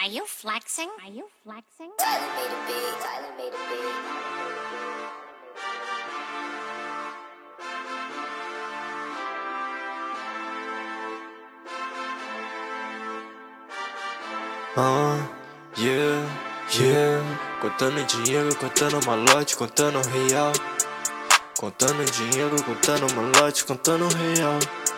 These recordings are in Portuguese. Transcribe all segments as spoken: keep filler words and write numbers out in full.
Are you flexing? Are you flexing? Tyler made a beat. Tyler made a beat. Ah, yeah, yeah. Contando dinheiro, contando malote, contando real. Contando dinheiro, contando malote, contando real.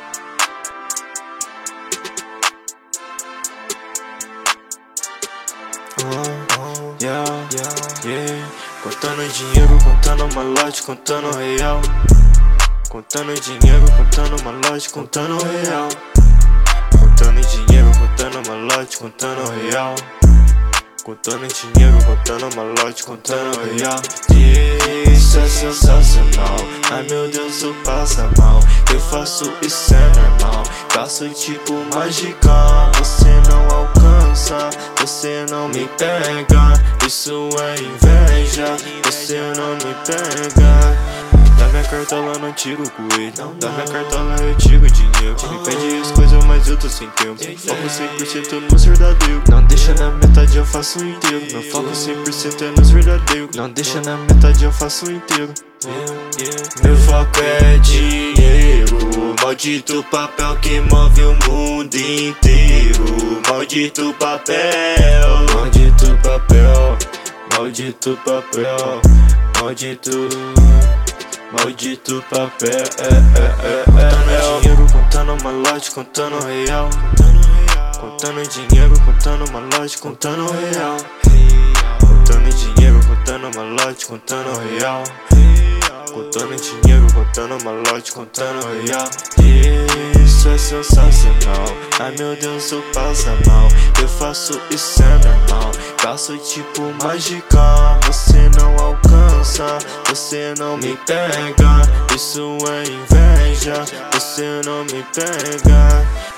Ah, ah, yeah, yeah, yeah. Contando dinheiro, contando malote, contando real. Contando dinheiro, contando malote, contando real. Contando dinheiro, contando malote, contando real. Contando dinheiro, contando malote, contando real. Isso é sensacional. Ai meu Deus, eu passo mal. Eu faço isso é normal. Faço tipo mágica. Você não alcança, você não me pega. Isso é inveja, você não me pega. Da minha cartola não tiro coelho. Da minha cartola eu tiro dinheiro. Me pede as coisas, mas eu tô sem tempo. Foco cem por cento nos verdadeiros. Não deixa na metade, eu faço inteiro. Meu foco cem por cento é nos verdadeiros. Não deixa na metade, eu faço inteiro. Meu foco é dinheiro. Maldito papel que move o mundo inteiro. Maldito papel. Maldito papel. Maldito papel. Maldito. Maldito papel, é, é, é, contando é, dinheiro, contando malote, contando real. Contando dinheiro, contando malote, contando real. Contando dinheiro, contando malote, contando real. Contando dinheiro, contando malote, contando real. Isso é sensacional. Ai meu Deus, eu passo mal. Eu faço isso é normal. Faço tipo mágica. Você não alcança, você não me pega. Isso é inveja, você não me pega.